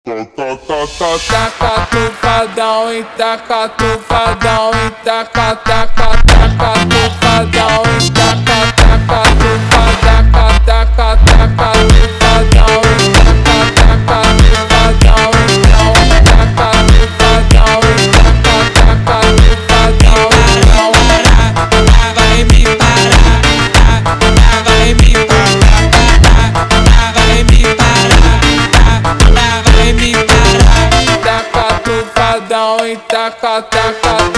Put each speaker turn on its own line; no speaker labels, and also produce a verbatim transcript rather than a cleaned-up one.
Taca tufadão e taca tufadão e taca taca taca tufadão e taca taca tufadão taca taca tufadão e taca taca tufadão então taca tufadão e taca taca tufadão então
vai me parar, vai me parar, vai me parar, vai me parar.
taca tufadão e taca taca